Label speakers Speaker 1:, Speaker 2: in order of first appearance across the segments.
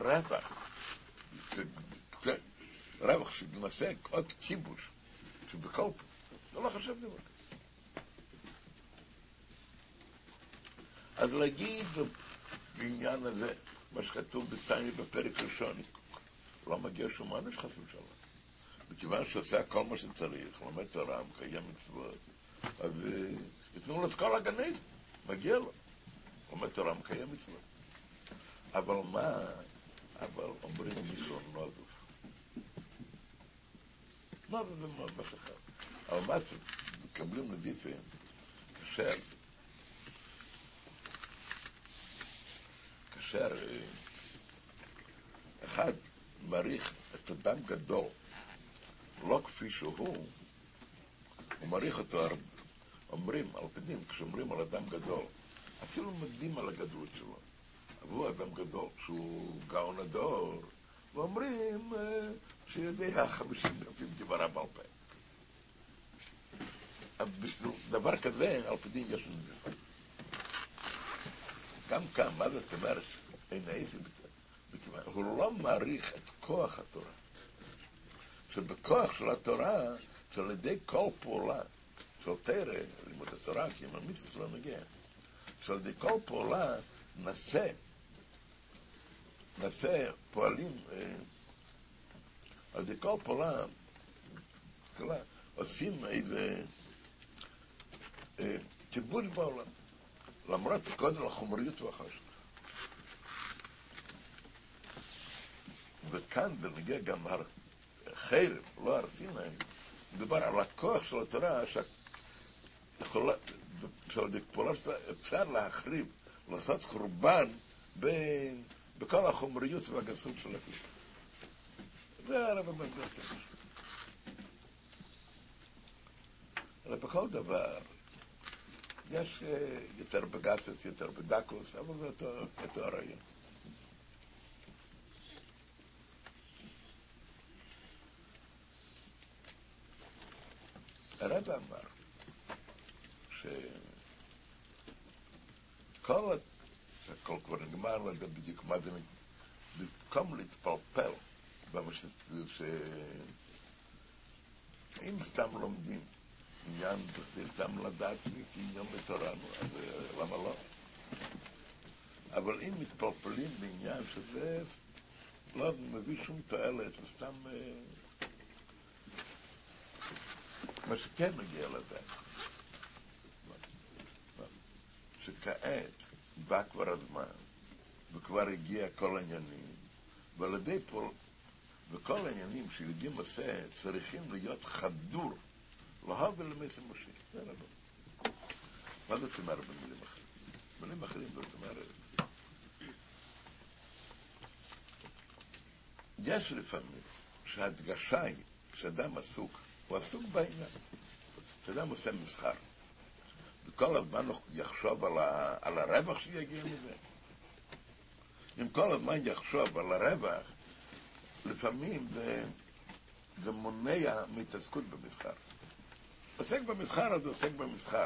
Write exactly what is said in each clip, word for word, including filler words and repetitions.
Speaker 1: רווח, רווח שנעשה עוד כיבוש, שבכל פה, זה לא חשב דבר. אז להגיד בעניין הזה, מה שכתוב בתניא בפרק ראשון, לא מגיע שום עונש חס ושלום. מכיוון שעושה כל מה שצריך, לומד תורה, מקיים מצוות, אז יתנו לו את כל הגנית, מגיע לו. לומד תורה, מקיים מצוות. אבל מה, אבל אומרים מישהו נודוף. נודוף זה מאוד משהו אחר. אבל מה מקבלים נדיפים, כאשר, כאשר אחד מעריך את אדם גדול, לא כפי שהוא, הוא מעריך אותו הרבה. אומרים, על פנים, כשאומרים על אדם גדול, אפילו מדהים על הגדלות שלו. אבל הוא אדם גדול, שהוא גאון הדור, ואומרים שיודע חמישים אלפים דברה בעל פה. בשביל דבר כזה, על פנים יש לנו דבר. גם כאן, מה זאת אומרת? אין איזה בצבא. הוא לא מעריך את כוח התורה. שבכוח של התורה, שעל ידי כל פעולה, של תרא, לימוד התורה, כי אם המיתוס לא מגיע, שעל ידי כל פעולה נעשה, נעשה פועלים, על ידי כל פעולה, עושים איזה כיבוש בעולם, למרות קודם החומריות והחשך. וכאן זה מגיע גם חרב, לא הרסים להם, מדובר על הכוח של התורה, שעל ידי פעולה אפשר להחריב, לעשות חורבן בכל החומריות והגסות של הכלי. זה הרב המגלת. אלא בכל דבר, יש יותר בגסות, יותר בדקוס, אבל זה אותו הרעיון. הרב אמר שכל הכל כבר נגמר, לא יודע בדיוק מה זה, במקום להתפלפל, אם סתם לומדים עניין, סתם לדעת עניין בתורה, אז למה לא? אבל אם מתפלפלים בעניין שזה לא מביא שום תועלת, זה סתם מה שכן מגיע לדעת. שכעת בא כבר הזמן, וכבר הגיע כל העניינים, ועל ידי פה, וכל העניינים שיודעים עושה, צריכים להיות חדור, להב ולמס המשיח. זה רבו. מה זאת אומרת במילים אחרים? במילים אחרים זאת אומרת, יש לפעמים שההדגשה היא, שאדם עסוק, הוא עסוק בעניין. שאדם עושה מסחר. וכל הזמן יחשוב על, ה, על הרווח שיגיע מזה. אם כל הזמן יחשוב על הרווח, לפעמים זה, זה מונע מהתעסקות במסחר. עוסק במסחר, אז עוסק במסחר.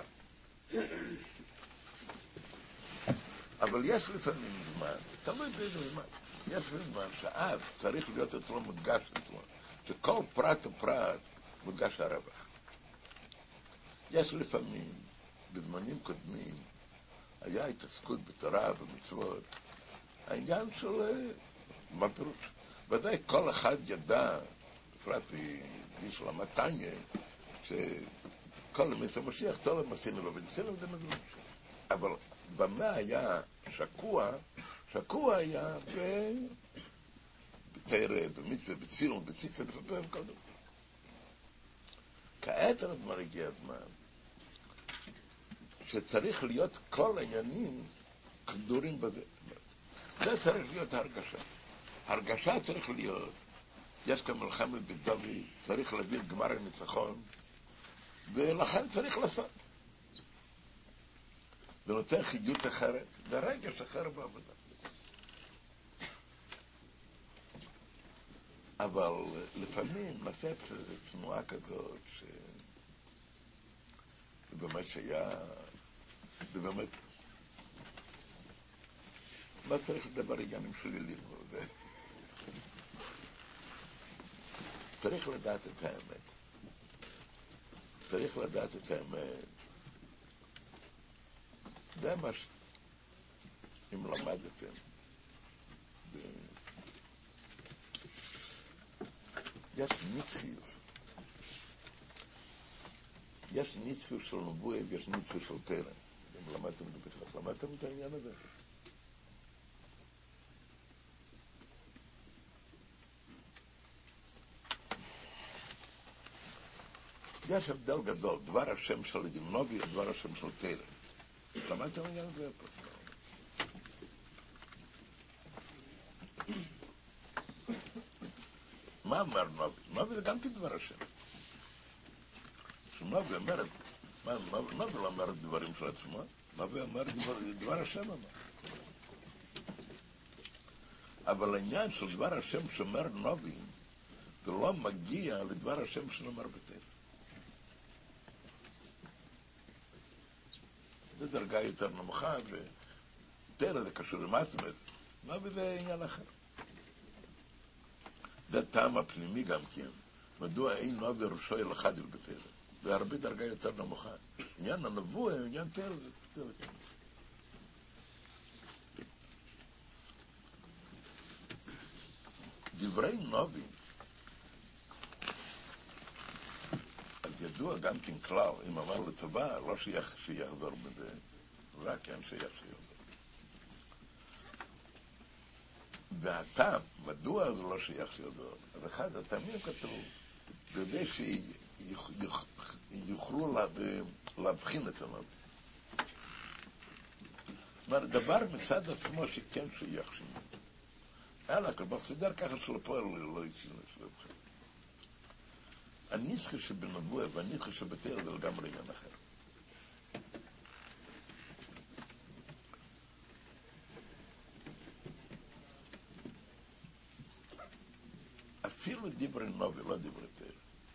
Speaker 1: אבל יש לפעמים זמן, תלוי באיזה זמן, יש לפעמים זמן שאז צריך להיות אצלו מודגש אצלו, שכל פרט ופרט מודגש הרווח. יש לפעמים, בזמנים קודמים, היה התעסקות בתורה ומצוות, העניין של מה פירוש. ודאי כל אחד ידע, בפרט איש למתניה, שכל למס המשיח תולד עשינו לו ונשינו זה מגלוש. אבל במה היה שקוע, שקוע היה בתרא, במצווה, בתפילין, בציצה, בכלל וכל דבר. כעת הזמן הגיע הזמן שצריך להיות כל העניינים כדורים בזה. זה צריך להיות הרגשה. הרגשה צריך להיות, יש כאן מלחמת בדוד, צריך להביא את גמר הניצחון, ולכן צריך לעשות. זה נותן חיות אחרת, זה רגש אחר בעבודה. אבל לפעמים נעשה צנועה כזאת, ש... זה באמת שהיה, זה באמת, לא צריך לדבר עניינים שלילים, צריך לדעת את האמת. צריך לדעת את האמת. זה מה ש... אם למדתם. ב... יש ניצחיות. יש ניצחיות של נבואה ויש ניצחיות של תרם. אם למדתם את זה בכלל, למדתם את העניין הזה. יש הבדל גדול, דבר השם של נביא ודבר השם של תרם. למדתם את העניין הזה פה. מה אמר נביא? נביא זה גם כדבר השם. שנביא אומר, נביא לא אומר דברים של עצמו, נביא אומר דבר השם אמר. אבל העניין של דבר השם שאומר נביא, זה לא מגיע לדבר השם שאומר בתרם. זה דרגה יותר נמוכה, ותרם זה קשור למטמאת, נביא זה עניין אחר. זה טעם הפנימי גם כן, מדוע אין נביא ראשו אל אחד אל בתרם. זה הרבה דרגה יותר נמוכה. עניין הנבואה, עניין תרם זה יותר יותר. דברי נביא, אז ידוע גם כן כלל, אם אמר לטובה, לא שייך שיחזור בזה, רק כן שייך שיחזור. והטעם, מדוע זה לא שייך שיחזור? אז אחד, הטעמים כתוב, כדי שיוכלו להבחין את הנביא. זאת אומרת, דבר מצד עצמו שכן שייך שיחזור. אלא, כבר סידר ככה שלפועל לא יצאים לשלפכם. הניצחי שבנבואה והניצחי שבתרם זה לגמרי עניין אחר. אפילו דברי נביא, לא דברי תרם.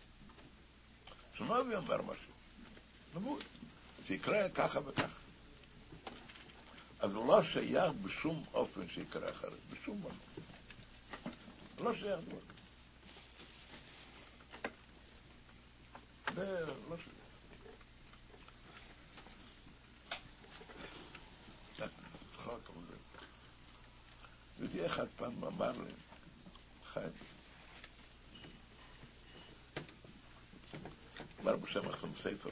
Speaker 1: שנביא אומר משהו, נבואה, שיקרא ככה וככה. אז לא שייך בשום אופן שיקרא אחרת, בשום אופן. לא שייך דבר כזה. זה לא שייך. צחוק על זה. יהודי אחד פעם אמר לי, חיים, אמר בשם החסם ספר.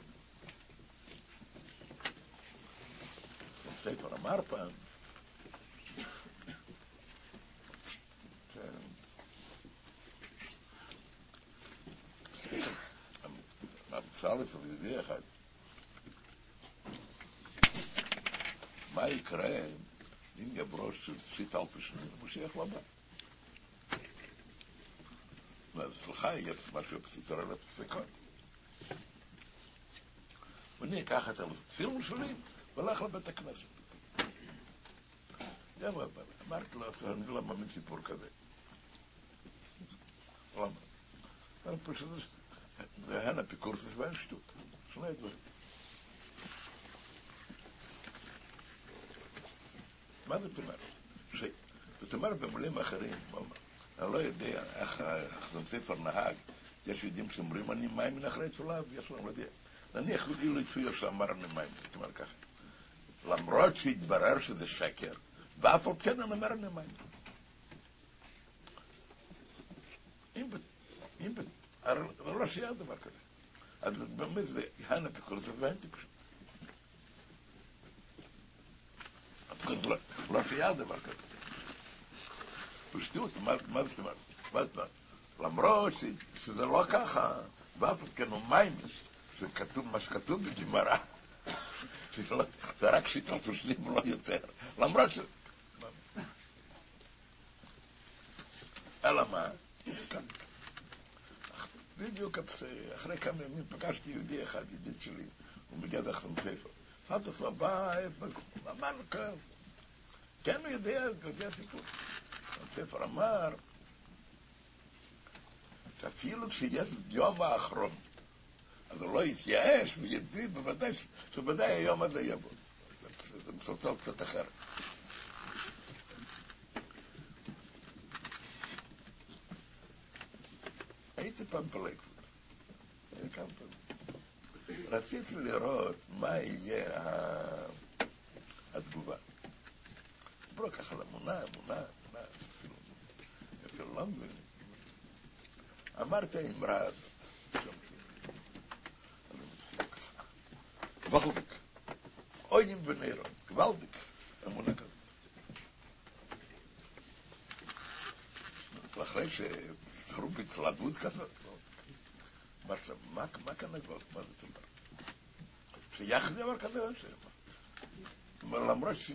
Speaker 1: החסם ספר אמר פעם, שאל את יהודי אחד, מה יקרה אם יברו שיט אלפי שנים משיח לבא? ואצלך יהיה משהו פתיתר על הפסקות. ואני אקח את התפילין שלי והלך לבית הכנסת. אמרתי לו, אני לא מאמין סיפור כזה. למה? אני פשוט... זה הנה פיקורסס ואין שטות. שני דברים. מה זאת אומרת? זאת אומרת במילים אחרים, אני לא יודע איך החסם ספר נהג, יש יודעים שאומרים אני מים מן אחרי צולב, יש להם לדעת. נניח אילו יצויר שאמר אני מים, זאת אומרת ככה. למרות שהתברר שזה שקר, ואף על כן אני אומר אני מים. אם בת... אבל לא שיהיה דבר כזה. אז באמת זה הנה פיקורסס ואין טיפשות. לא שיהיה דבר כזה. פשטות, מה זאת אומרת? למרות שזה לא ככה, ואף כן הוא מיימס, מה שכתוב בגמרא, זה רק שיטה פשטים ולא יותר. למרות ש... אלא מה? בדיוק אחרי כמה ימים פגשתי יהודי אחד, ידיד שלי, הוא מגיע דחתם ספר. אמרתי לו, בא, אמר לו כאן. כן, הוא יודע, יודע סיפור. הספר אמר, שאפילו כשיש יום האחרון, אז הוא לא יתייאש וידעי בוודאי, שבוודאי היום הזה יבוא. זה מסוסל קצת אחרת. הייתי פעם בלייקווד. כמה פעמים. רציתי לראות מה יהיה התגובה. דיברו ככה למונה, אמונה, אמונה, אפילו לא מבינים. אמרתי האמרה הזאת, אני מציע ככה. גוואלדיק, אויים ונרון, גוואלדיק, אמונה כזאת. ואחרי שתראו בהצלבות כזאת, מה כאן הגוואלד? מה זה אומר? שיחד דבר כזה או שמה? למרות ש...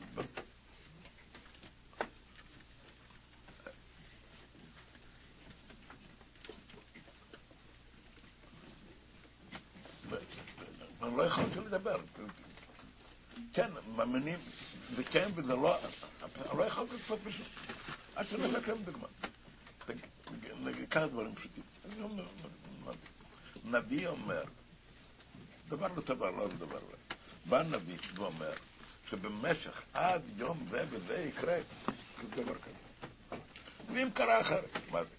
Speaker 1: אני לא יכולתי לדבר. כן, מאמינים, זה כן וזה לא, אני לא יכולתי לצפות בשביל. עד שנעשה לכם דוגמה. ניקח דברים פשוטים. נביא אומר, דבר לדבר, לא לדבר. בא נביא ואומר, שבמשך עד יום זה וזה יקרה, זה דבר כזה. ואם קרה אחרת, מה זה?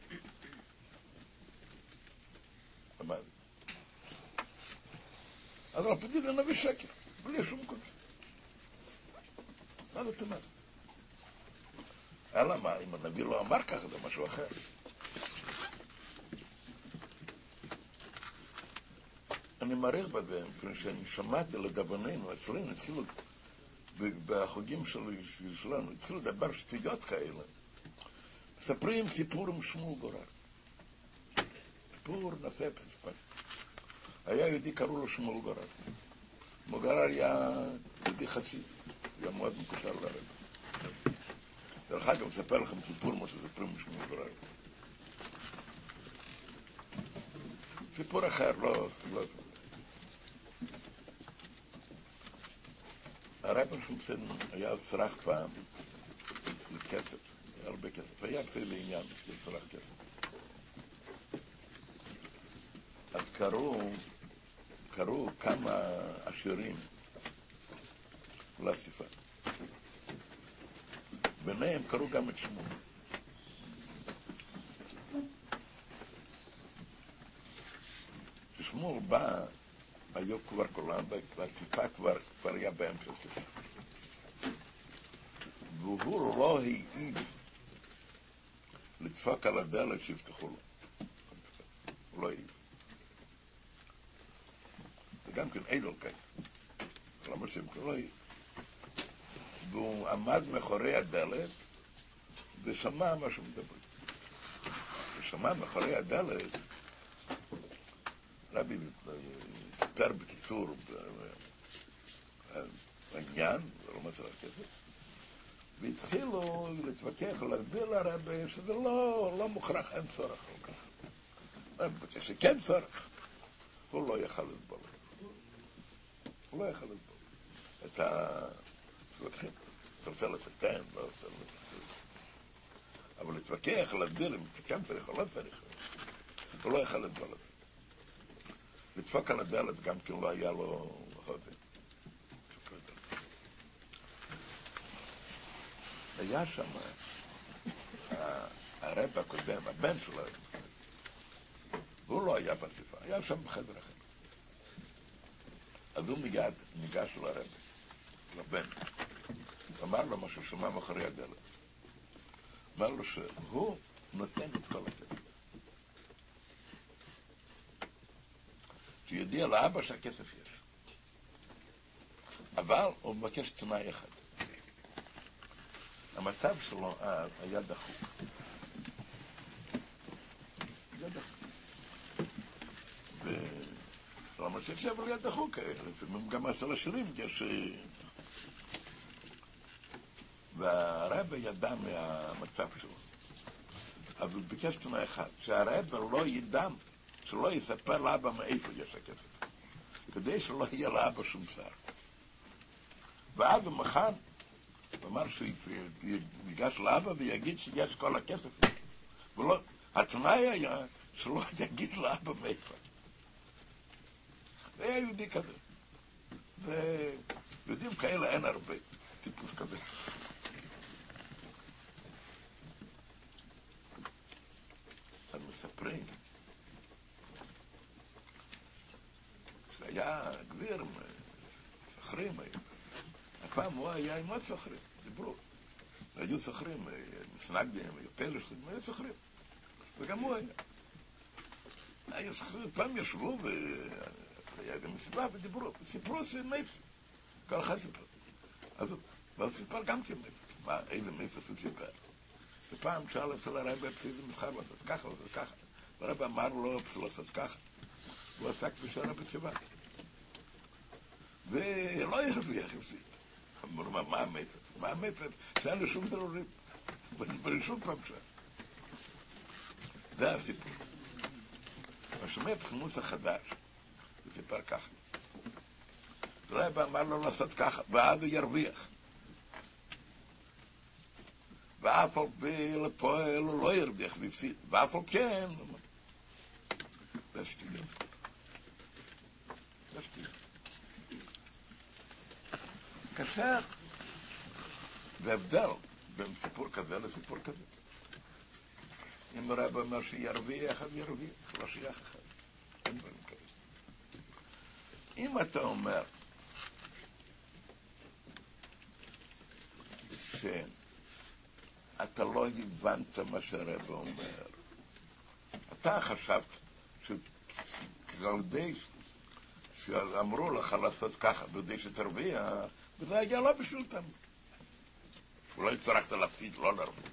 Speaker 1: מה זה? אז לא פתית לנביא שקר, בלי שום קונץ. מה זאת אומרת? אלא מה, אם הנביא לא אמר ככה, זה משהו אחר. אני מעריך בזה, שאני שמעתי לדבוננו, אצלנו, אצלנו, בחוגים שלנו, אצלנו דבר שציות כאלה. מספרים סיפור עם שמואל גורר. סיפור נפה פספק. היה יהודי, קראו לו שמואל גורר. שמואל גורר היה יהודי חסיד, היה מאוד מקושר לרב. דרך אגב, אספר לכם סיפור מה שספרים עם שמואל גורר. סיפור אחר, לא... לא הרב שומפסן היה צרח פעם לכסף, היה הרבה כסף, היה בסדר לעניין, צרח כסף. אז קראו, קראו כמה עשירים לאסיפה. ביניהם קראו גם את שמואל. כששמואל בא, היו כבר כולם, והאסיפה כבר, כבר היה באמצע הסיפה. והוא לא העיד לדפוק על הדלת שיפתחו לו. הוא לא העיד. וגם כן עדל כאן. למה שהם לא העיד. והוא עמד מאחורי הדלת ושמע מה שהוא מדבר. ושמע מאחורי הדלת, רבי סיפר בקיצור בעניין, זה לא מצא כסף, והתחילו להתווכח, להסביר לרבי שזה לא, לא מוכרח, אין צורך כל כך. שכן צורך, הוא לא יכל לסבול. הוא לא יכל לסבול. את ה... מתווכחים, אתה רוצה לסתן, לא רוצה לסתן. אבל להתווכח, להסביר אם זה כן צריך או לא צריך, הוא לא יכל לסבול את זה. לדפוק על הדלת גם כי הוא לא היה לו הודם. היה שם הרב הקודם, הבן שלו, והוא לא היה בסיפה, היה שם בחדר אחר. אז הוא מיד ניגש לרב, לבן, אמר לו מה שהוא שומע מאחורי הדלת. אמר לו שהוא נותן את כל הכסף. שיודיע לאבא שהכסף יש. אבל הוא מבקש תנאי אחד. המצב שלו אז היה דחוק. היה דחוק. ולמה שאפשר היה דחוק, לפעמים גם עשר השירים יש... והרב ידע מהמצב שלו. אבל הוא ביקש תנאי אחד, שהרב לא ידע, שלא יספר לאבא מאיפה יש הכסף. כדי שלא יהיה לאבא שום צער. ואז הוא מחר, הוא אמר שהוא ייגש לאבא ויגיד שיש כל הכסף. ולא, התנאי היה שלא יגיד לאבא מאיפה. והיה יהודי כזה. ויהודים כאלה אין הרבה, טיפוס כזה. אז מספרים היה גביר, סחרים היו. הפעם הוא היה עם עוד סחרים, דיברו. היו סחרים, מסנגדים, היו פלשתים, היו סחרים. וגם הוא היה. היו סחרים, פעם ישבו והיה גם מסיבה ודיברו, סיפרו מאיפה. כל אחד סיפר. אז הוא סיפר גם כן מאיפה. איזה מאיפה הוא סיפר. ופעם שאל אצל הרבי איזה מסחר לעשות ככה, לעשות ככה. והרבי אמר לו, לעשות ככה. הוא עסק בשער בצבא. ולא ירוויח הפסיד. אמרו, מה המפת? מה המפת? שאין לו שום דרורים. בראשון פעם שם. זה הסיפור. מה שומע פסמוס החדש, הוא סיפר ככה. הרבי אמר לו לעשות ככה, ואז הוא ירוויח. ואף על פי לפועל הוא לא ירוויח והפסיד. ואף על כן. זה שטויות. זה שטויות. כאשר זה הבדל בין סיפור כזה לסיפור כזה. אם הרב אומר שירוויח, אז ירוויח, לא שייך אחד. אין דברים כאלה. אם אתה אומר שאתה לא הבנת מה שהרב אומר, אתה חשבת שכדי שאמרו לך לעשות ככה, כדי שתרוויח, וזה היה לא בשבילתם. אולי הצטרכת להפסיד, לא להרוויח.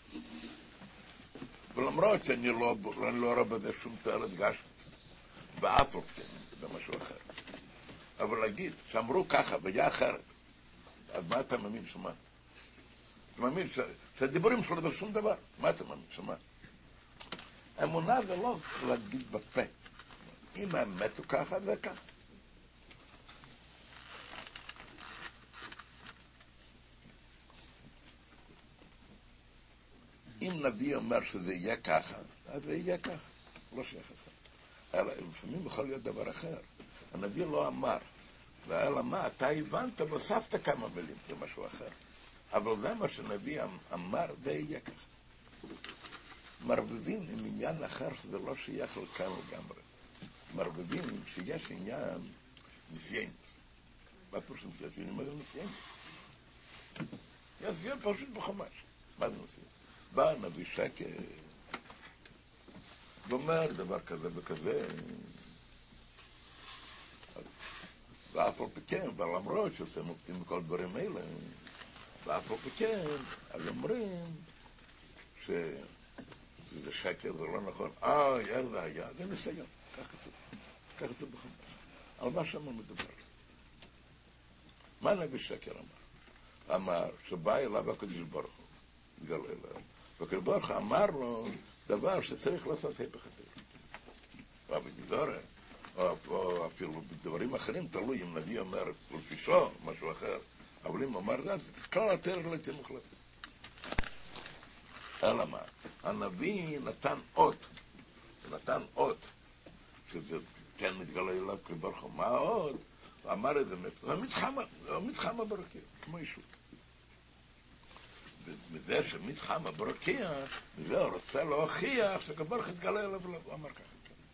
Speaker 1: ולמרות שאני לא, אני לא רואה בזה שום תארת גשת, ואף אופן, זה משהו אחר. אבל להגיד, שאמרו ככה, והיה אחרת, אז מה אתה מאמין שמה? אתה מאמין ש... שהדיבורים שלו זה שום דבר, מה אתה מאמין שמה? אמונה זה לא להגיד בפה. אם האמת הוא ככה, זה ככה. אם נביא אומר שזה יהיה ככה, אז זה יהיה ככה, לא שייך אחר. אלא לפעמים יכול להיות דבר אחר. הנביא לא אמר, ואלא מה, אתה הבנת והוספת כמה מילים, זה משהו אחר. אבל זה מה שנביא אמר, זה יהיה ככה. מרבבים עם עניין אחר שזה לא שייך לכאן לגמרי. מרבבים שיש עניין ניסיינס. מה פירוש ניסיינס? אני אומר ניסיינס. יש עניין פשוט בחומש. מה זה ניסיינס? בא נביא שקר, ואומר דבר כזה וכזה, ואף על פי ולמרות שעושה מופתים בכל דברים האלה, ואף על פי אז אומרים שזה שקר, זה לא נכון, אה, איך זה היה, זה ניסיון, כך כתוב, כך כתוב בחומש. על מה שם מדובר? מה נביא שקר אמר? אמר שבא אליו הקדוש ברוך הוא, גלה אליו, והקדוש ברוך הוא אמר לו דבר שצריך לעשות היפך התורה. ובדידורה, או, או אפילו בדברים אחרים, תלוי אם נביא אומר לפי משהו אחר, אבל אם אומר זה, כל התורה לא תהיה מוחלטת. אלא מה? הנביא נתן אות, נתן אות, שזה כן מתגלה אליו כברוך הוא, מה האות? הוא אמר את זה, זה מתחמה, זה מתחמה ברקיע, כמו אישור. ומזה שמתחמה ברקיע, מזה הוא רוצה להוכיח שכברוך התגלה אליו, הוא אמר ככה.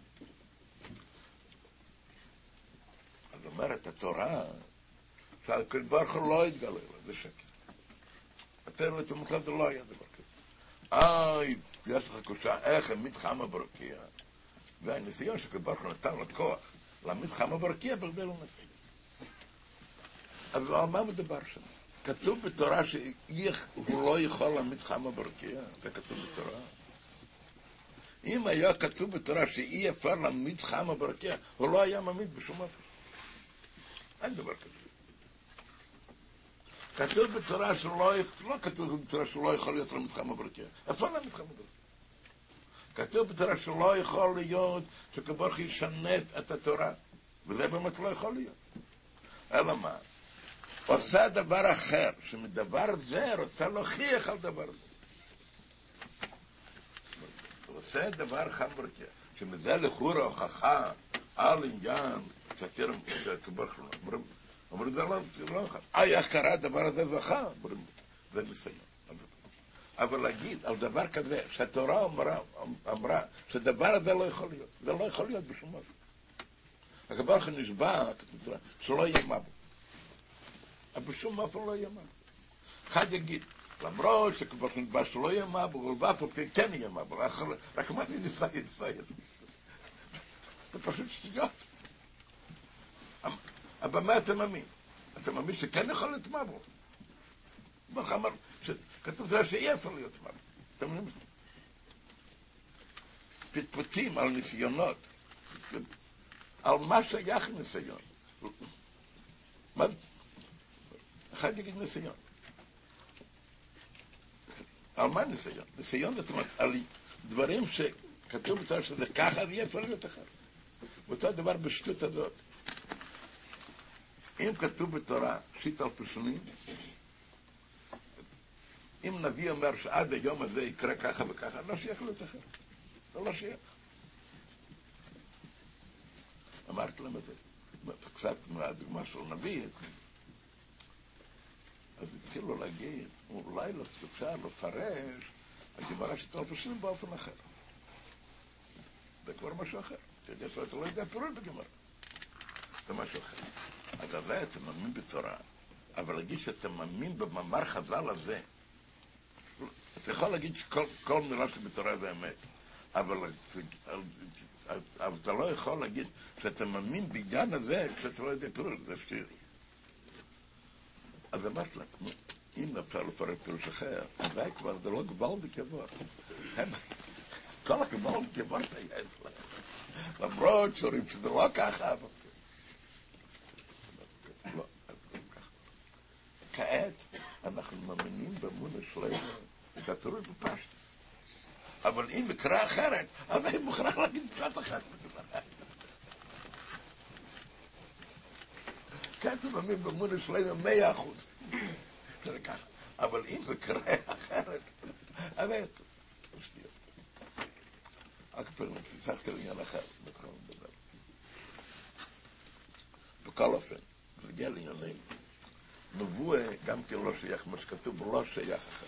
Speaker 1: אז אומרת התורה, שהכברוך הוא לא התגלה אליו, זה שקר. התורה לתמותיו זה לא היה דבר כזה. איי, יש לך קושה, איך מתחמה ברקיע? זה הניסיון שכברוך הוא נתן לו כוח, למתחמה ברקיע בכדי לא נפל. אבל על מה מדבר שם? כתוב בתורה שהוא לא יכול למתחמה ברקיע, זה כתוב בתורה. אם היה כתוב בתורה שאי אפשר למתחמה ברקיע, הוא לא היה ממית בשום אופן. אין דבר כזה. כתוב בתורה שלא, לא כתוב בתורה שלא יכול להיות למתחמה ברקיע. אפשר למתחמה ברקיע. כתוב בתורה שלא יכול להיות שכברוך ישנה את התורה, וזה באמת לא יכול להיות. אלא מה? עושה דבר אחר, שמדבר זה רוצה להוכיח על דבר זה. עושה דבר אחר ברקיע, שמזה לחור ההוכחה על עניין שכברוך לא אומרים, אומרים זה לא נכון. אה, איך קרה הדבר הזה זכה? אומרים, זה ניסיון. אבל להגיד על דבר כזה, שהתורה אמרה, אמרה שדבר הזה לא יכול להיות, זה לא יכול להיות בשום אופן. הקדוש ברוך הוא נשבע, שלא יהיה מבול. אבל בשום אופן לא יהיה מבול. אחד יגיד, למרות שהקדוש ברוך הוא נשבע שלא יהיה מבול, אבל באף אופן כן יהיה מבול. רק מה זה ניסה יצא? זה פשוט שטויות. אבל מה אתה מאמין? אתה מאמין שכן יכול להיות מבול? ברוך אמר, כתוב זה שאי אפשר להיות מבול. אתה מבין? פטפטים על ניסיונות. על מה שייך ניסיון? מה? אחד יגיד ניסיון. על מה ניסיון? ניסיון זאת אומרת, על דברים שכתוב בתורה שזה ככה ויהיה יכול להיות אחר. ואותו דבר בשטות הזאת. אם כתוב בתורה שית אלפי שנים, אם נביא אומר שעד היום הזה יקרה ככה וככה, לא שייך להיות אחר. זה לא שייך. אמרתי להם את זה, קצת מהדוגמה של נביא, אז התחילו להגיד, אולי לא אפשר לפרש, הגמרא שית אלפי שנים באופן אחר. זה כבר משהו אחר. אתה יודע שאתה לא יודע פירוש בגמרא. זה משהו אחר. אז הרי אתה מאמין בתורה, אבל להגיד שאתה מאמין במאמר חז"ל הזה, אתה יכול להגיד שכל מילה שבתורה זה אמת, אבל, אבל אתה לא יכול להגיד שאתה מאמין בעניין הזה כשאתה לא יודע פירוש, זה שטויות. אז אמרת לה, אם אפשר לפרש פירוש אחר, אז זה כבר, זה לא גוואלד כבוד. כל הגוואלד כבוד היה אצלם. למרות שאומרים שזה לא ככה, אבל... לא, כעת אנחנו מאמינים באמונה שלנו שהתורה בפשטות. אבל אם יקרה אחרת, אז אני מוכרח להגיד פשט אחרת. כעת מאמין באמונה שלנו מאה אחוז. זה ככה. אבל אם יקרה אחרת, אז אני... שטויות. רק פעמים תצטרכתי לעניין אחר, בתחום לדבר. בכל אופן, זה הגיע לענייננו. נבואה גם כן לא שייך, מה שכתוב לא שייך אחר.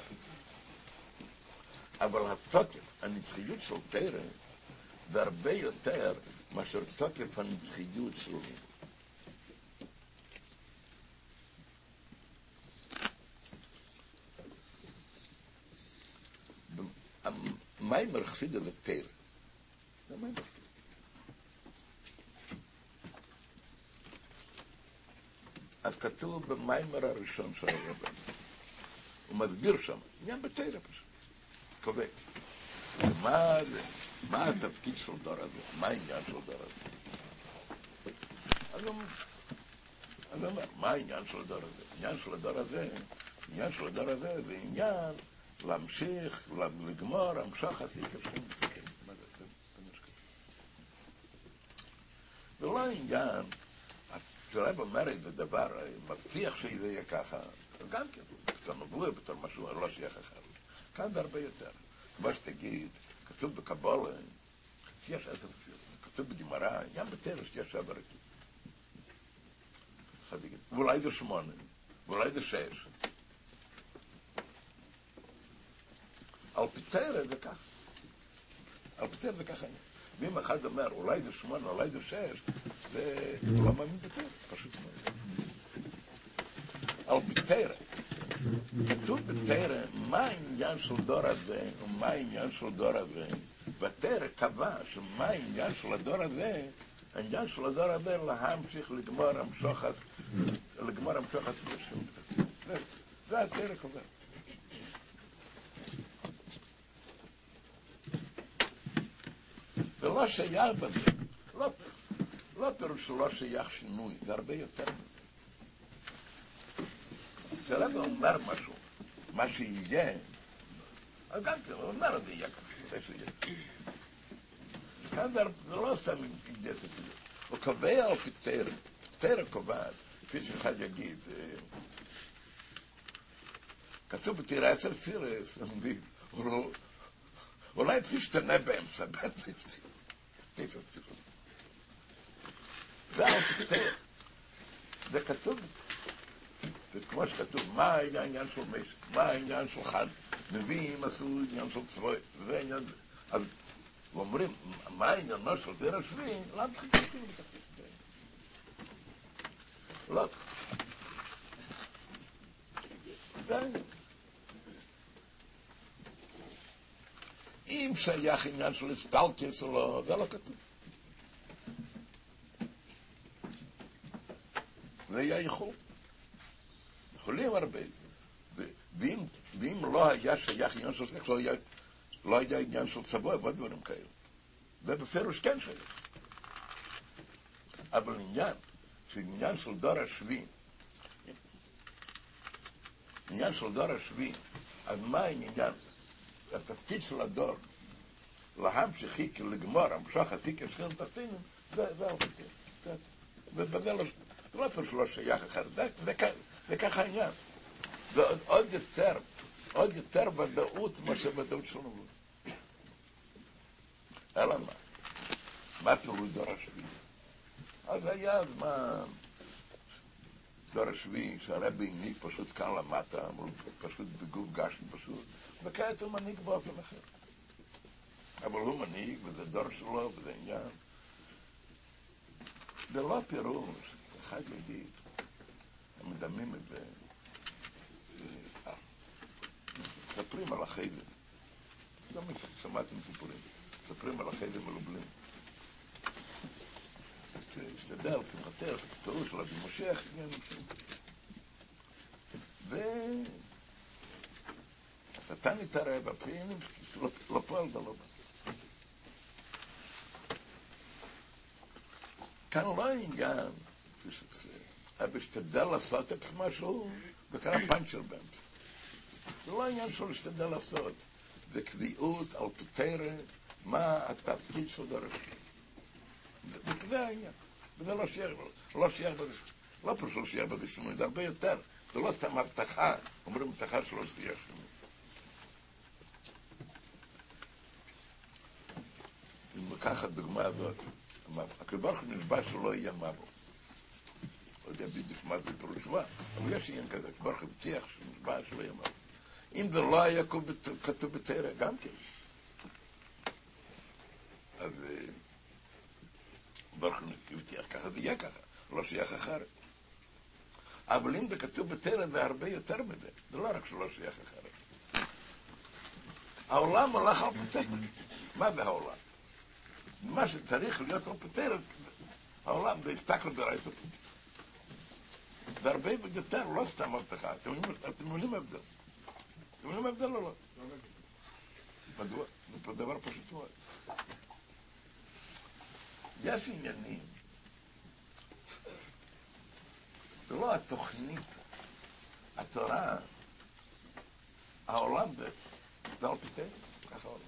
Speaker 1: אבל התוקף, הנצחיות של תורה, זה הרבה יותר מאשר תוקף הנצחיות של... המיימר חסיד הזה תורה. זה המיימר חסיד. אז כתוב במיימר הראשון של הרב, הוא מסביר שם, עניין בתורה פשוט, קובע. מה זה, מה התפקיד של דור הזה, מה העניין של דור הזה. אז הוא אומר, מה העניין של הדור הזה? העניין של הדור הזה, העניין של הדור הזה זה עניין להמשיך, לגמור, המשך עשית השם מסכים. זה לא העניין, כשרב אומר את הדבר, מבטיח שזה יהיה ככה, גם כן, אתה מבוא בתור משהו, לא שייך אחר. כאן זה הרבה יותר. כמו שתגיד, כתוב בקבלה, שיש עשר ספירות, כתוב בגמרא, גם בתורה שיש שבע רקיעים. אחד יגיד, ואולי זה שמונה, ואולי זה שש. על פי תורה זה ככה. על פי תורה זה ככה. ואם אחד אומר, אולי זה שמונה, אולי זה שש, זה לא מאמין בתורה, פשוט מאוד. על פי תורה. כתוב בתורה מה העניין של דור הזה ומה העניין של דור הזה, והתורה קבע שמה העניין של הדור הזה, העניין של הדור הזה להמשיך לגמור המשוחת, לגמור המשוחת בשם פתחים. זה התורה קובע. ולא שייך בזה, לא, לא פירוש שלא שייך שינוי, זה הרבה יותר. כשהרב אומר משהו, מה שיהיה, אז גם כן, הוא אומר, זה יהיה ככה, זה שיהיה. כאן זה לא סתם אידס את זה. הוא קובע על פי תורה, תורה קובעת, כפי שאחד יגיד, כתוב בתורה עשר ספירות, אולי תשתנה באמצע, תשע ספירות. זה על פי תורה. זה כתוב, וכמו שכתוב, מה העניין של משק, מה העניין של חד, נביאים עשו עניין של צבוי, וזה עניין, אז אומרים, מה העניינו של דרך שביעי, למה חכתוב לתחתית? לא. די. אם שייך עניין של סטלקס או לא, זה לא כתוב. זה היה יכול. יכולים הרבה. ואם, ואם לא היה שייך עניין של סקס, לא היה, לא היה עניין של סבוע, ודברים כאלה. זה בפירוש כן שייך. אבל עניין, שעניין של דור השביעי, עניין של דור השביעי, אז מה העניין? התפקיד של הדור, להמשיך לגמור, המשוך התיק השכיר תחתינים, זה הרפתים. ובזה לא, זה לא פשוט לא שייך אחר, זה ככה העניין. ועוד יותר, עוד יותר ודאות מה שוודאות שלנו. אלא מה? מה פירוש דור השביעי? אז היה, אז מה... דור השביעי, שהרבי הנהיג פשוט כאן למטה, פשוט בגוף גשם פשוט, וכעת הוא מנהיג באופן אחר. אבל הוא מנהיג, וזה דור שלו, וזה עניין. זה לא פירוש, אחד יגיד, הם מדמים את זה, מספרים על החיילים. זה מה ששמעתם סיפורים, מספרים על החיילים מלובלים. השתדל, כמחתר, פירוש של אבי מושך, והשטן התערב, הפעילים לא פועל ולא בא. כאן לא העניין, אבל השתדל לעשות את משהו, וקרה פאנצ'ר באמצע. זה לא העניין של השתדל לעשות, זה קביעות על פתרת, מה התפקיד של דורש. זה העניין. וזה לא שייך, לא שייך בזה, לא פשוט לא שייך בזה שינוי, זה הרבה יותר. זה לא סתם הבטחה, אומרים הבטחה שלא שייך שינוי. אם לקחת דוגמה הזאת, הקדוש נשבע שלא יהיה מבוא. לא יודע בדיוק מה זה פירוש מה, אבל יש עניין כזה, הקדוש הבטיח שנשבע שלא יהיה מבוא. אם זה לא היה כתוב בתורה, גם כן. אז ברוך הוא הבטיח ככה, זה יהיה ככה, לא שייך אחרת. אבל אם זה כתוב בתורה, זה הרבה יותר מזה. זה לא רק שלא שייך אחרת. העולם הולך על פתרת. מה זה העולם? מה שצריך להיות על פתרת, העולם זה הסתכל ברייתו. זה הרבה יותר, לא סתם הבטחה. אתם מבינים הבדל? אתם מבינים הבדל או לא? מדוע? זה דבר פשוט מאוד. יש עניינים, זה לא התוכנית, התורה, העולם זה, זה לא פתאום, ככה העולם.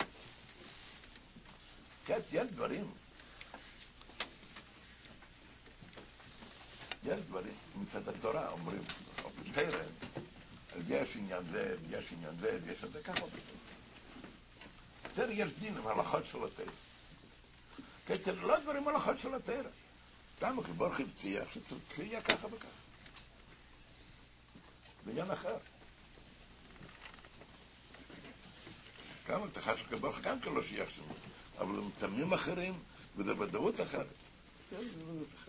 Speaker 1: כן, יש דברים, יש דברים, מצד התורה אומרים, או פתאום, יש עניין זה, יש עניין זה, יש את זה ככה פתאום. זה יש דין עם הלכות של התורה. כי לא דברים הלכות של התורה. סתם הקדוש הבטיח שצריך יהיה ככה וככה. בעניין אחר. גם הבטחה של הקדוש גם כן לא שייך שם. אבל הם תמים אחרים, וזה ודאות אחרת. זה ודאות אחרת.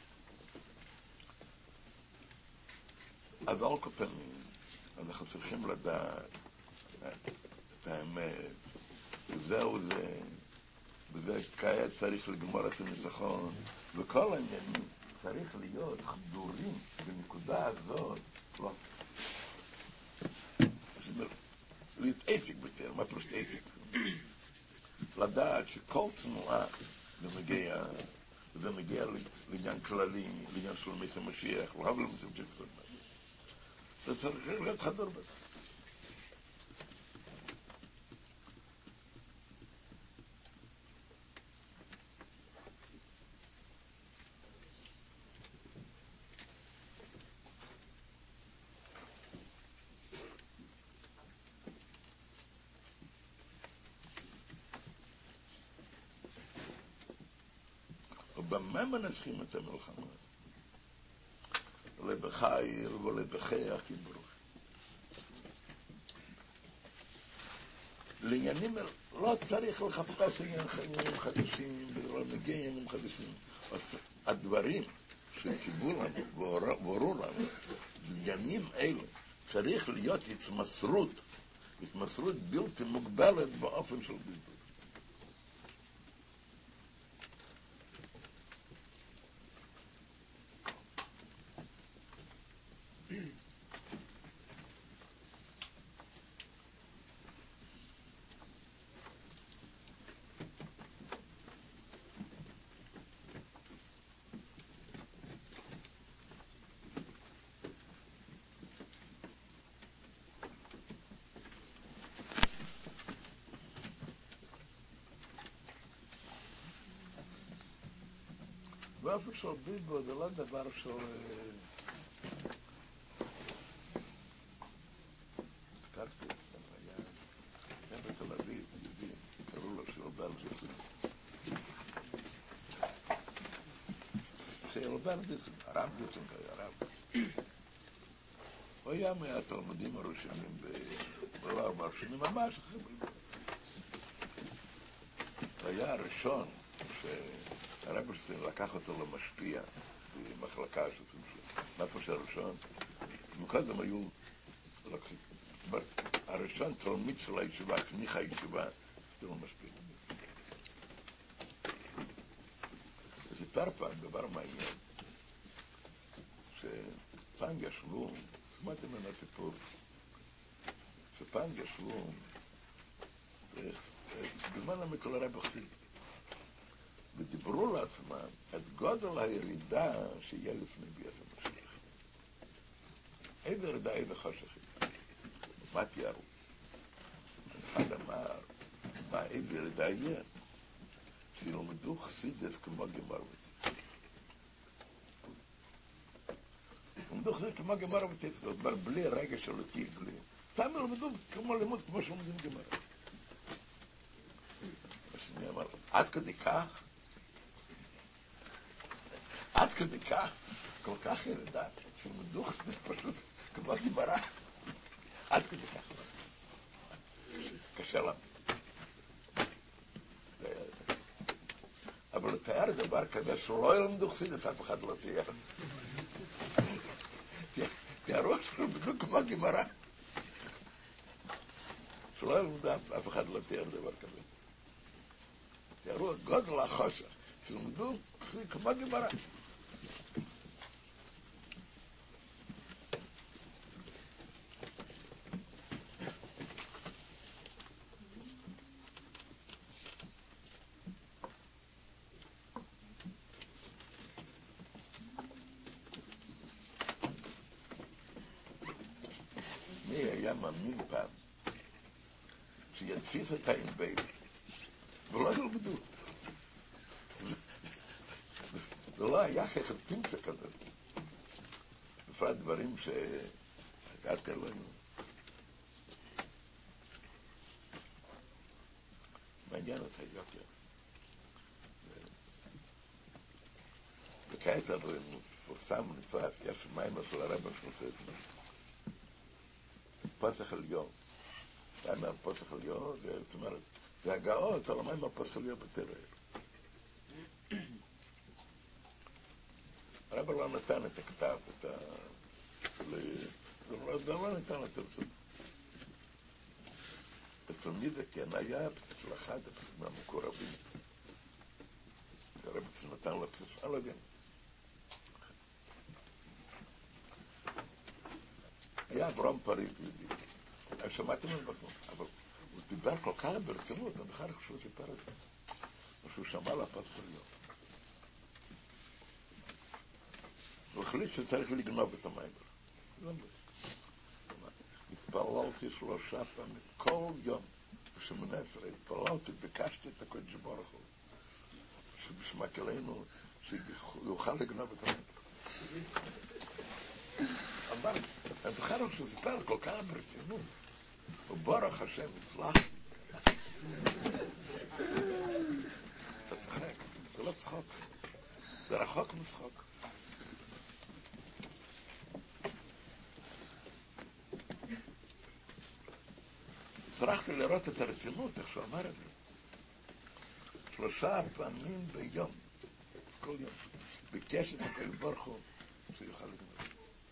Speaker 1: אז על כל פנים, אנחנו צריכים לדעת את האמת, וזהו זה, וזה כעת צריך לגמור את הניצחון, וכל העניינים צריך להיות חדורים בנקודה הזאת, לא. להתאפק בתר, מה פשוט אפק? לדעת שכל תנועה זה מגיע, זה מגיע לעניין כללי, לעניין של מי המשיח, לא אבל למצב של כלל. זה צריך להיות חדור בזה. ובמה מנצחים את המלחמה? לא בחיל ולא בכיח כברוך. לעניינים לא צריך לחפש עניינים חדשים ולא מגיע עניינים חדשים. הדברים שציוו לנו והורו לנו, בימים אלה צריך להיות התמסרות, התמסרות בלתי מוגבלת באופן של ביטוי. באופן של ביטוי זה לא דבר של... הזכרתי את זה, היה היה בתל אביב, יהודי, קראו לו שאלבר דיסלין. שאלבר דיסלין, הרב דיסלין היה רב. הוא היה מהתלמידים הראשונים בעולם הראשונים ממש אחרי ביטוי. הוא היה הראשון ש... הרב שצריך לקח אותו למשפיע במחלקה מאיפה שהראשון מקודם היו לקחים הראשון תלמיד של הישיבה חניך הישיבה שצריך למשפיע וסיפר פעם דבר מעניין שפעם ישבו שמעתם ממנו סיפור שפעם ישבו בזמן אמיתו לרב חסיד ודיברו לעצמם את גודל הירידה שיהיה לפני ביאת המשיח. איזה ירידה, איזה חושך. מה תיארו? אחד אמר, מה איזה ירידה יהיה? שילמדו חסידס כמו גמר וטיפ. ילמדו חסידס כמו גמר וטיפ. זאת אומרת, בלי רגע של אותי, בלי. סתם ילמדו כמו לימוד, כמו שלומדים גמר. השני אמר, עד כדי כך? עד כדי כך, כל כך ירידה, שילמדו חסידס פשוט כמו גמרא. עד כדי כך. קשה לנו. אבל לתאר דבר כזה שלא ילמדו חסידס, אף אחד לא תיאר. תיארו שילמדו כמו גמרא. שלא ילמדו, אף אחד לא תיאר דבר כזה. תיארו גודל החושך, שילמדו כמו גמרא. מי היה מאמין פעם שיתפיס את הענבי ולא ילמדו ולא היה ככה תמצא כזה בפרט דברים שהגעת כאלה מעניין את היוקר וכעת הרי מפורסם נתפס יש מים של הרב שעושה את זה פסח עליון. מים על פסח עליון, זאת אומרת, זה הגאות על המים על פסח עליון בתל אביב. הרב לא נתן את הכתב, את ה... זה לא נתן לפרסום. אצל מי זה כן היה, אצל אחד מהמקורבים. הרב נתן לפרסום, אני לא יודע. היה אברהם פריד, שמעתם על בכלל, אבל הוא דיבר כל כך ברצינות, אני בכלל חושב שהוא סיפר את זה, שהוא שמע לפסח עליון. הוא החליט שצריך לגנוב את המים. התפללתי שלושה פעמים, כל יום, בשמונה עשרה, התפללתי, ביקשתי את הקודש ברוך הוא, שבשמק אלינו, שיוכל לגנוב את המים. אמר, אני זוכר שהוא סיפר כל כך ברצינות, וברוך השם הצלח. אתה צחק, זה לא צחוק, זה רחוק מצחוק. צרכתי לראות את הרצינות, איך שהוא אמר את זה. שלושה פעמים ביום, כל יום. ביקש את הקדוש ברוך הוא שיוכל לגמור.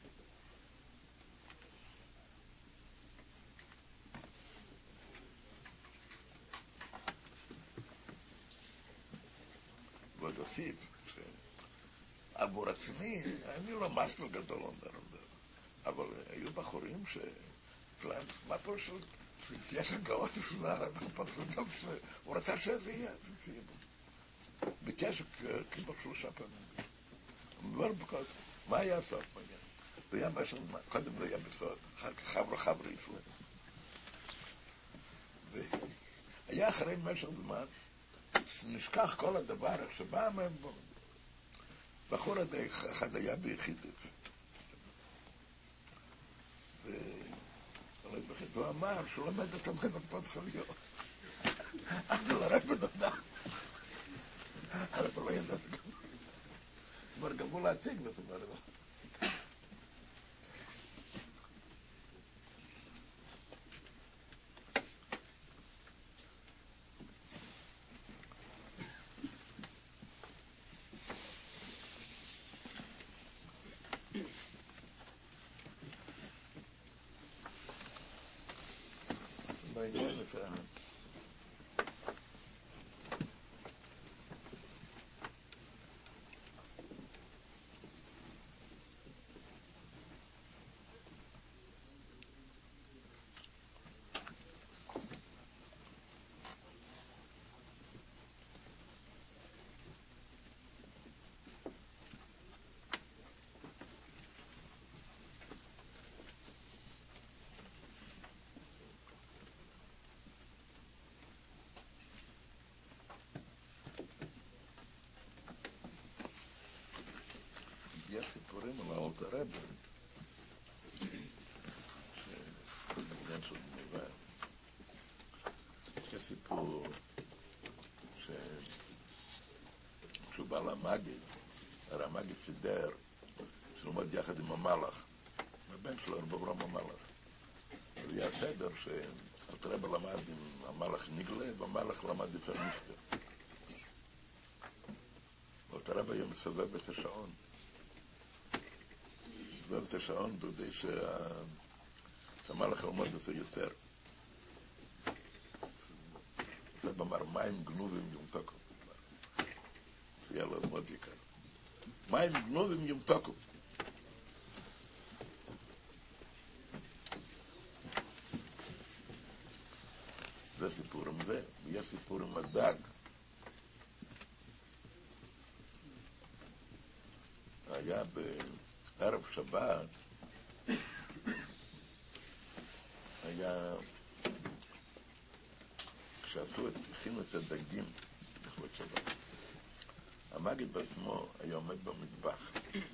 Speaker 1: ועוד הוסיף, עבור עצמי, אני לא מסלול גדול, אבל היו בחורים שאצלם, מה פה של... יש הגאות של הוא רצה שזה יהיה, זה יהיה בו. ביקש כמעט שלושה פעמים. הוא מדבר בכל זאת, מה היה הסוף בעניין? והיה משהו, קודם זה היה בסוד, אחר כך חברו חברו ישראל. והיה אחרי משהו זמן, נשכח כל הדבר, איך שבא מהם בו. בחור אחד היה ביחידת. והוא אמר שהוא לומד את המאמר פות חליו. אבל הרב נודע. הרב לא ידע וגם. זאת אומרת, גם הוא להציג, זאת אומרת. בעניין לפעמים. יש סיפורים על האלטר רבי, שבעניין של גניבה, יש סיפור שהוא בא למגיד, הרי המגיד סידר, שלומד יחד עם המלאך, הבן שלו הרבה ברום המלאך. והיה סדר שאלטר רבי למד עם המלאך נגלה, והמלאך למד את המיסטר. אלטר רבי היה מסובב את השעון. מסובב את השעון כדי שהמלאך ללמוד את זה יותר. זה במר מים גנובים יומתקו. זה היה לו מאוד יקר. מים גנובים יומתקו. זה סיפור עם זה, ויש סיפור עם הדג. היה בערב שבת, היה, כשעשו את, הכינו את הדגים לכבוד שבת, המגיד בעצמו היה עומד במטבח,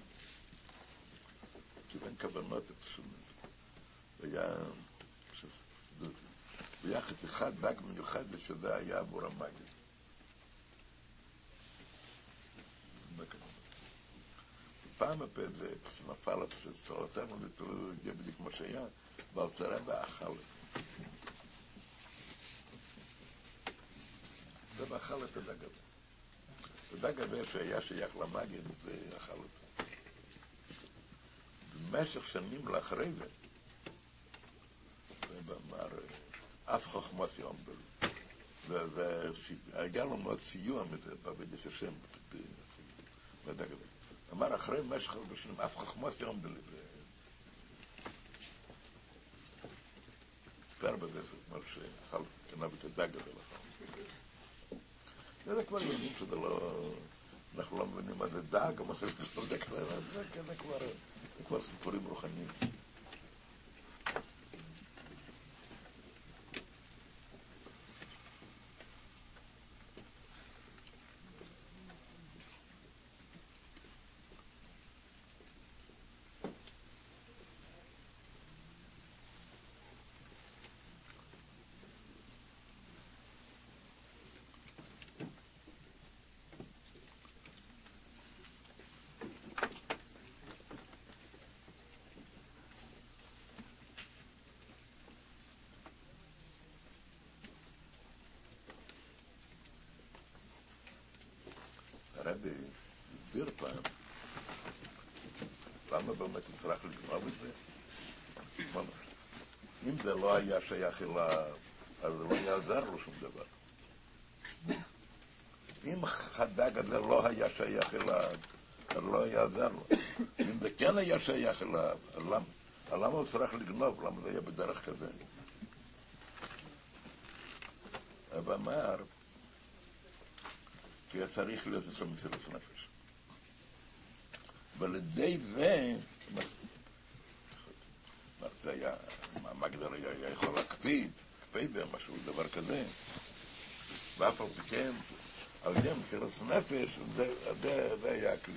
Speaker 1: כיוון כוונות פשוט, והיה, והיה חתיכת דג מיוחד ושזה היה עבור המגיד. פעם הפה ונפל הצלתנו לתלו יהיה בדיוק כמו שהיה, והאלטר רבי אכל את זה. זה ואכל את הדג הזה. הדג הזה שהיה שייך למגיד ואכל אותו. במשך שנים לאחרי זה, זה אמר, אף חוכמת יעמדו לי. והיה לו מאוד סיוע מזה, בעבודת השם, בדג הזה. אמר, אחרי משך הרבה שנים, אף חכמת יעמדו לי. פר בזה, זאת אומרת שאכל, גנב את הדג הזה לכם. זה כבר יודעים שזה לא, אנחנו לא מבינים מה זה דג, או מה זה דג, זה כבר סיפורים רוחניים. הרבי הסביר פעם, למה באמת צריך לגנוב את זה? אם זה לא היה שייך אליו, אז לא יעזר לו שום דבר. אם החדג הזה לא היה שייך אליו, אז לא יעזר לו. אם זה כן היה שייך אליו, אז למה, אז למה הוא צריך לגנוב? למה זה היה בדרך כזה? אבל אמר, כי צריך להיות אצל מסירות נפש. ולדי זה, זה היה, המגדר היה יכול להקפיד, להקפיד משהו, דבר כזה. ואף על פי כן, על ידי מסירות נפש, זה, זה, זה היה הכלי.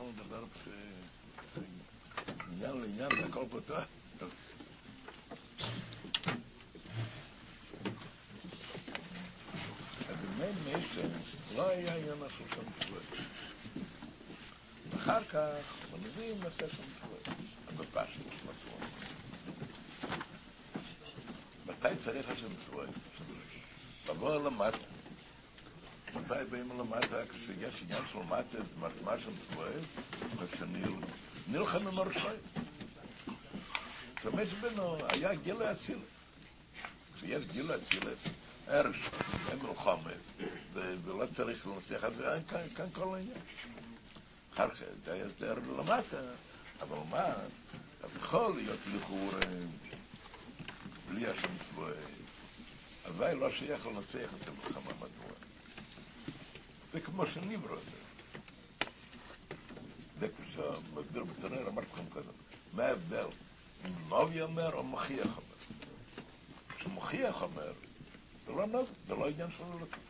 Speaker 1: התחלנו לדבר עניין לעניין, הכל פתוח. בימי משה לא היה עניין השלושה מצוות. אחר כך, בנביאים נעשה שם מצוות. בפשט, מצוות. מתי צריך השם מצוות? לבוא למטה. מתי באים למטה? כשיש עניין של מטה, מה שם מצוות? כשנלחם עם הרשעים. זאת אומרת שבינו היה גיל להציל. כשיש גיל להציל, הרש, אין מלחמת, ולא צריך לנצח, אז כאן כל העניין. אחר כך, זה יותר למטה, אבל מה? אז יכול להיות לכאורה, בלי השם מצוות, אזי לא שייך לנצח את המלחמה מדוע. זה כמו שנברא זה. זה כמו שמסביר בתנ"ך, אמרתי לכם כזה. מה ההבדל? אם נובי אומר או מוכיח אומר? כשמוכיח אומר, זה לא נובי, זה לא עניין של אלוקות.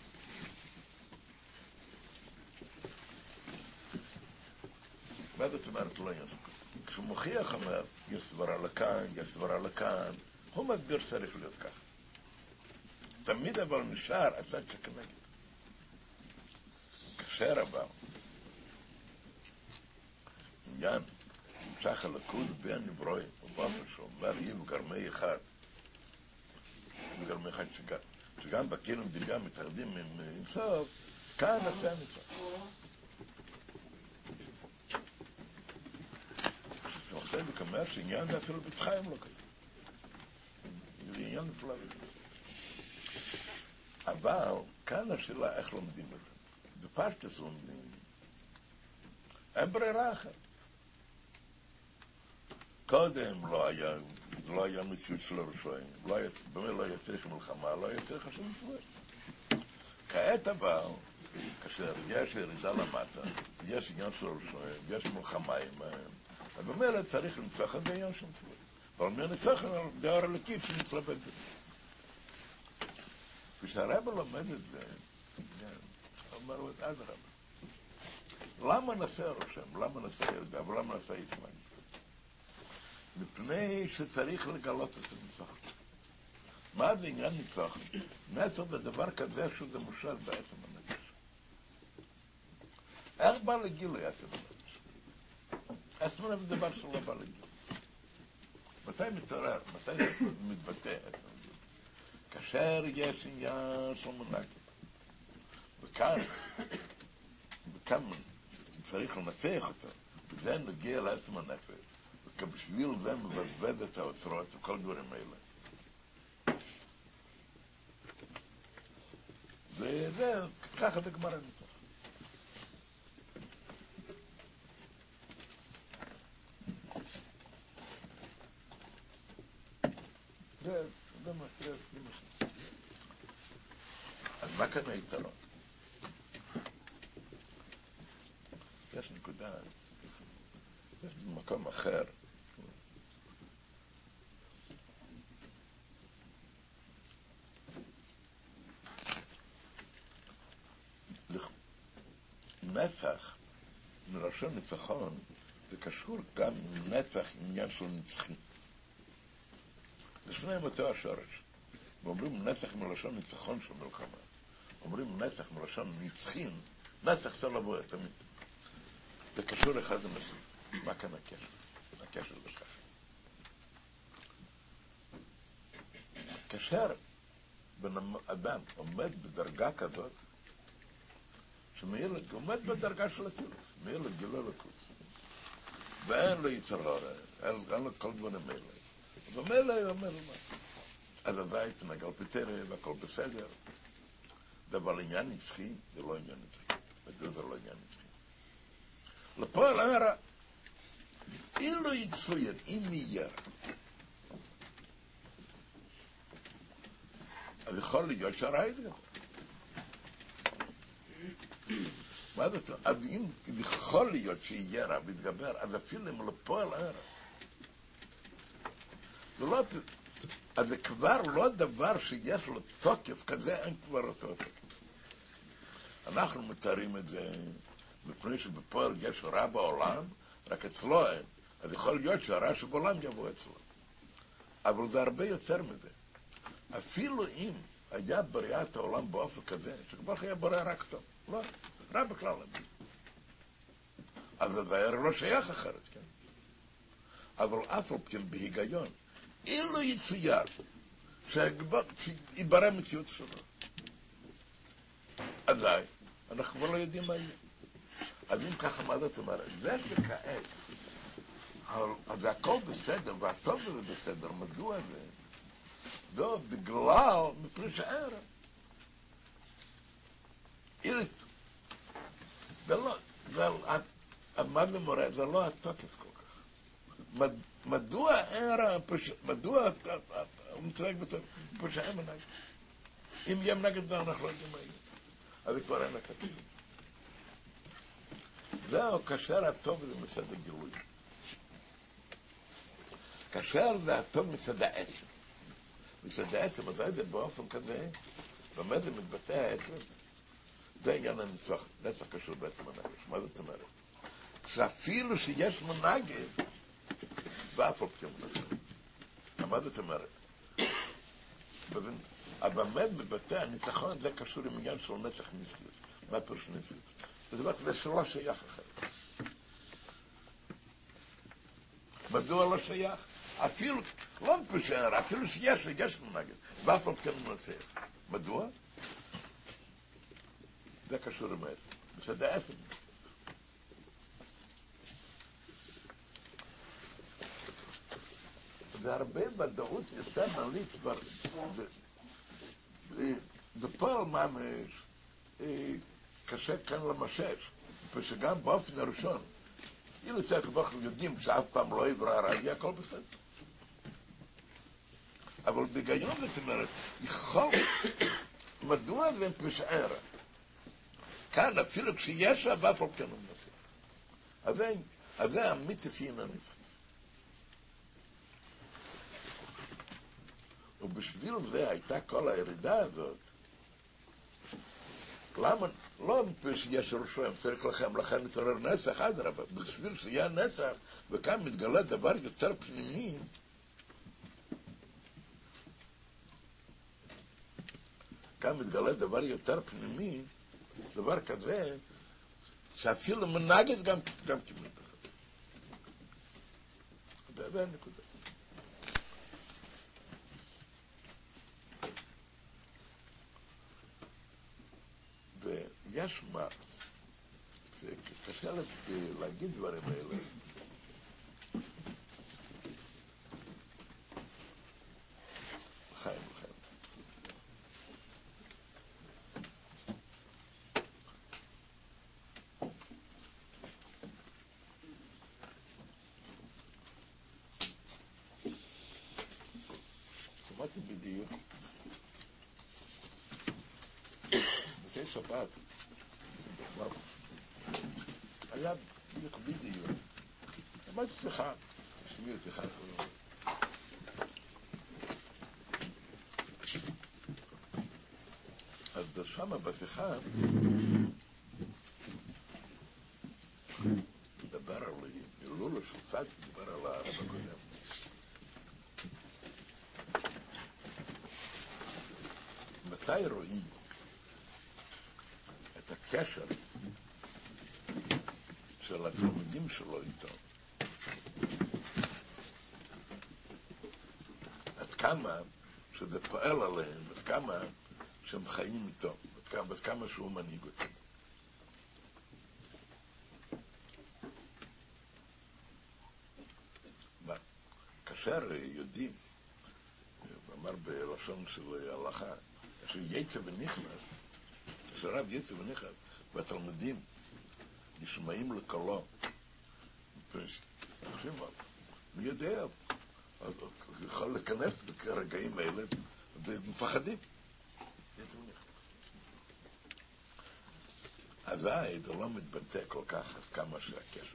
Speaker 1: מה זאת אומרת לא עניין של אלוקות? כשמוכיח אומר, יש סברה לכאן, יש סברה לכאן, הוא מסביר שצריך להיות ככה. תמיד אבל נשאר הצד שכנגד. כאשר אבל עניין נמשך הלכות בין נברואים, ובאופן שאומר יהיה בגרמי אחד, בגרמי אחד שגם, שגם בקרן דמיון מתאחדים עם, עם סוף, כאן נעשה המצב. כשסמכתב וכאמר שעניין זה אפילו בצחיים לא כזה. זה עניין נפלא בזה. אבל כאן השאלה איך לומדים את זה. בפשטוס לומדים. אין ברירה אחרת. קודם לא היה, לא היה מציאות של הרשעים, לא היה, באמת לא היה צריך מלחמה, לא היה צריך השם מצוות. כעת אבל, כאשר יש ירידה למטה, יש עניין של הרשעים, יש מלחמה עמהם, אז במילא צריך לנצח את זה עניין של מצוות. אבל מי נצח את זה הר הלקיף שנצלבק בזה. כשהרבא לומד את זה, אומר לו את עד הרבא. למה נעשה הרשם? למה נעשה ירידה? ולמה נעשה יצמן? מפני שצריך לגלות את הניצחון. מה זה עניין ניצחון? נצח בדבר כזה שזה מושל בעצם הנפש. איך בא לגילוי עצם הנפש? עצם הנפש זה דבר שלא בא לגילוי. מתי מתעורר? מתי מתבטא עצם הנפש? כאשר יש עניין של מונגד. וכאן, וכאן צריך לנצח אותו, וזה נגיע לעצם הנפש. ובשביל זה מבזבז את האוצרות וכל דברים האלה. וזה, ככה זה גמר הניצח. זה, זה מה, זה מה. אז מה כאן היתרון? יש נקודה, יש במקום אחר, נצח, מלשון ניצחון, זה קשור גם עם נצח, עניין של נצחי. זה שניהם אותו השורש. ואומרים נצח מלשון ניצחון של מלחמה. אומרים נצח מלשון נצחין, נצח זה לבוא תמיד. זה קשור אחד עם השני. מה כאן הקשר? הקשר זה ככה. כאשר בן אדם עומד בדרגה כזאת, שמילד עומד בדרגה של הסילוס, מילד גילו לקוץ. ואין לו יצר הורה, אין לו כל דברים האלה. ומילא הוא אומר לו מה. אז הבית נגל פטרי והכל בסדר. אבל עניין נצחי, זה לא עניין נצחי. זה לא עניין נצחי. לפועל הרע, אילו יצוין, אם יהיה, אז יכול להיות שהרע יתגבר. מה זאת אומרת? אז אם יכול להיות שיהיה רע ויתגבר, אז אפילו אם לפועל הרע. ולא, אז זה כבר לא דבר שיש לו תוקף כזה, אין כבר אותו תוקף. אנחנו מתארים את זה, מפני שבפועל יש רע בעולם, רק אצלו אין. אז יכול להיות שהרע שבעולם יבוא אצלו. אבל זה הרבה יותר מזה. אפילו אם היה בריאת העולם באופן כזה, שכבר היה בורא רק טוב. לא, רע בכלל. אז זה היה לא שייך אחרת, כן? אבל אף על כן בהיגיון, אילו יצויר שיברא מציאות שלו. אזי, אנחנו כבר לא יודעים מה יהיה. אז אם ככה, מה זאת אומרת? זה שכעת, אז הכל בסדר, והטוב זה בסדר, מדוע זה? זה בגלל, מפני שער. אירית, זה לא, זה, מה זה מורה? זה לא התוקף כל כך. מדוע הער, מדוע הוא מצטרק בתוקף? פשעי מנגד. אם יהיה מנגד זה, אנחנו לא יודעים מה יהיה. אז זה כבר אין התקף. זהו, כאשר הטוב זה מצד הגילוי. כאשר זה הטוב מצד העצם. מצד העצם, אז זה באופן כזה, באמת זה מתבטא העצם, זה עניין הניצוח, נצח קשור בעצם הנגש. מה זאת אומרת? שאפילו שיש מנגד, ואף על פי מנגד. מה זאת אומרת? אבל באמת מתבטא הניצחון, זה קשור עם עניין של נצח ניסיות. מה פירוש ניסיות? זה דבר כזה שלא שייך אחר. מדוע לא שייך? אפילו, לא מפשער, אפילו שיש, יש מנגד, ואף על כן לא שייך. מדוע? זה קשור עם העצם. בסדר העצם. והרבה ודאות יוצא מעלית כבר, בפועל ממש, קשה כאן למשש, ושגם באופן הראשון, אילו צריך אנחנו יודעים שאף פעם לא יברא רע, יהיה הכל בסדר. אבל בגיון זאת אומרת, יכול, מדוע זה פשער? כאן אפילו כשיש ואף על כן הוא נפך. אז זה המיתוסין הנפח. ובשביל זה הייתה כל הירידה הזאת. למה? לא שיש ראשון, צריך לכם, לכם מתעורר נצח, אדרבה, בשביל שיהיה נצח, וכאן מתגלה דבר יותר פנימי, כאן מתגלה דבר יותר פנימי, דבר כזה, שאפילו מנגד גם, גם כמעט אחת. זה הנקודה. ויש מה, קשה להגיד דברים האלה, חיים, חיים. שמעתי בדיוק בתי שבת היה בדיוק בדיוק שמעתי שיחה שמעתי שיחה אז שמה בשיחה דבר על הילולו של סעד, דבר על הרב הקודם. מתי רואים את הקשר של התלמידים שלו איתו? עד כמה שזה פועל עליהם, עד כמה שהם חיים איתו, עד כמה, עד כמה שהוא מנהיג אותם. כאשר יודעים, אמר בלשון של הלכה, שיצא ונכנס, שרב יצא ונכנס, והתלמידים נשמעים לקולו, מי יודע, יכול להיכנס ברגעים האלה, ומפחדים. יצא ונכנס. אזי זה לא מתבטא כל כך עד כמה שהקשר.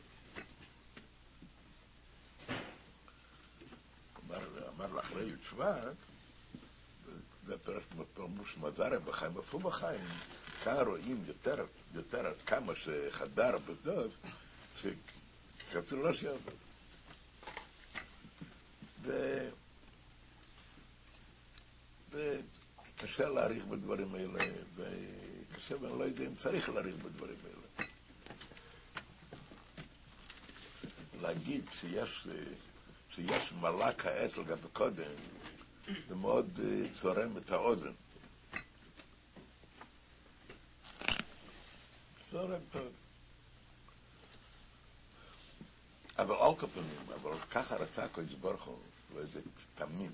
Speaker 1: אמר לאחרי י' שבט, זה פרק מפרמוש מזרה בחיים, איפה בחיים? כאן רואים יותר, יותר עד כמה שחדר בדוד, שאפילו לא שיעבור. ו... וקשה להעריך בדברים האלה, וקשה, ואני לא יודע אם צריך להעריך בדברים האלה. להגיד שיש, שיש מלאק העץ על גבי קודם, זה מאוד צורם את האוזן. צורם טוב. אבל על כפנים, אבל ככה רצה הקדוש ברוך הוא, לא איזה תמים.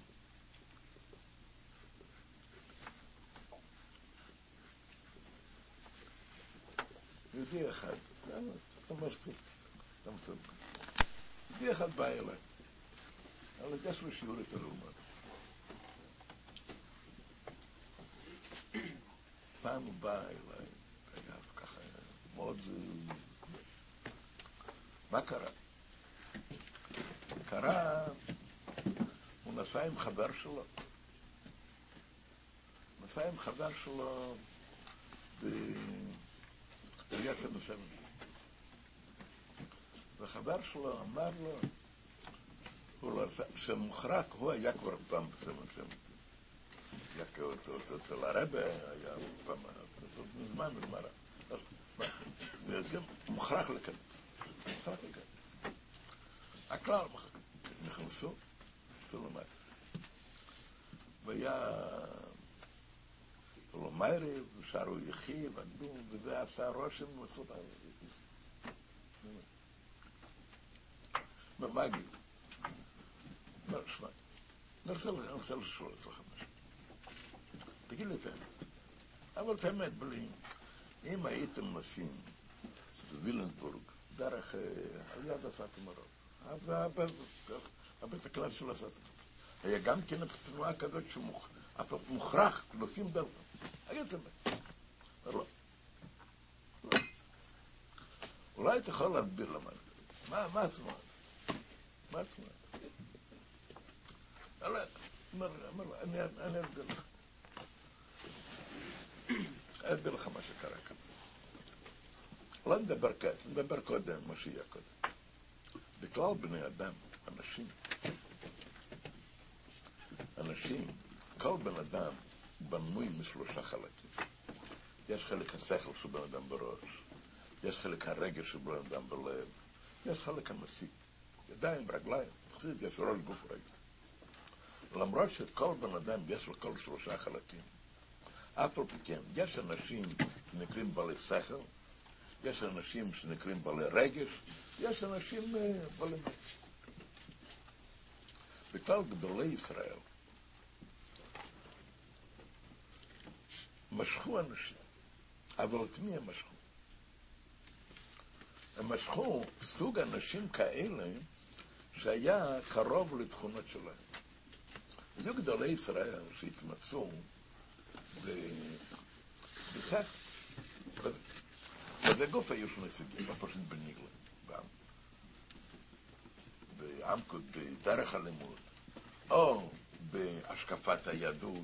Speaker 1: יהודי אחד, אתה אומר שטות, אתה אומר, יהודי אחד בא אליי, אבל יש לו שיעור יותר ללמוד. פעם הוא בא אליי, היה ככה, מאוד... מה קרה? קרה, הוא נסע עם חבר שלו, נסע עם חבר שלו בעיריית סמסם. וחבר שלו אמר לו, שמוכרח, הוא היה כבר פעם בסמסם. היה כאותו אצל הרבה, היה פעם, מזמן בגמרא. זה מוכרח לכנס. מוכרח לכנס. הכלל נכנסו, נכנסו למטה. והיה... ולא מיירי, ושרו יחי, ועדו, וזה עשה רושם וזכות הערבית. מה אגיד? אומר, שמע, אני רוצה לשאול אצלך משהו. תגיד לי את האמת. אבל את האמת, בלי, אם הייתם נוסעים בווילנסבורג, דרך על יד עשת המרוב, הבית הכנס של עשת המרוב, היה גם כן תנועה כזאת שמוכרח, נוסעים דרך. אגיד את האמת. לא. לא. אולי אתה יכול להסביר למה. מה, מה התנועה? מה התנועה? אני אסביר לך. אני אסביר לך מה שקרה כאן. לא נדבר כעת, נדבר קודם, מה שיהיה קודם. בכלל בני אדם, אנשים, אנשים, כל בן אדם בנוי משלושה חלקים. יש חלק השכל של בן אדם בראש, יש חלק הרגש של בן אדם בלב, יש חלק המסי, ידיים, רגליים, יש ראש גוף רגל. למרות שכל בן אדם יש לו כל שלושה חלקים, אף על פי כן, יש אנשים שנקראים בעלי שכל, יש אנשים שנקראים בעלי רגש, יש אנשים בעלי... בכלל גדולי ישראל משכו אנשים, אבל את מי הם משכו? הם משכו סוג אנשים כאלה שהיה קרוב לתכונות שלהם. היו גדולי ישראל שהתמצאו בשכל. וזה גוף היו שני סוגים, לא פשוט בניגלה, בעמקות, בדרך הלימוד, או בהשקפת היהדות,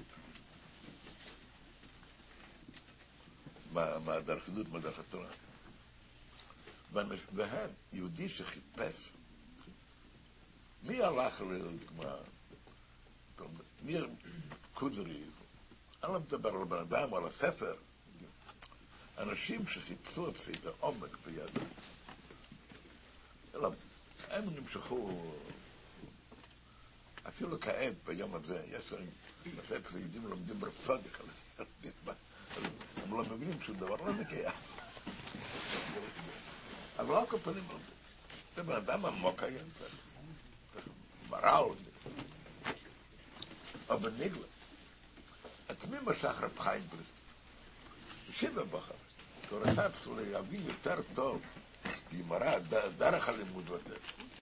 Speaker 1: מה דרך היהדות, מה דרך התורה. והם, יהודי שחיפש, מי הלך לדוגמה, מי קודרי, אני לא מדבר על בן אדם או על הספר, אנשים שחיפשו את זה עומק ביהדות. הם נמשכו, אפילו כעת ביום הזה, יש להם, בספר יהודים לומדים ברפסודיה, הם לא מבינים שום דבר, לא מגיע. אבל לא כל פנים, זה בן אדם עמוק היה, מרל, או בניגלה. את מי משך רב חיים בריס? שיבה בחר. הוא רצה להביא יותר טוב, גמרא, דרך הלימוד יותר.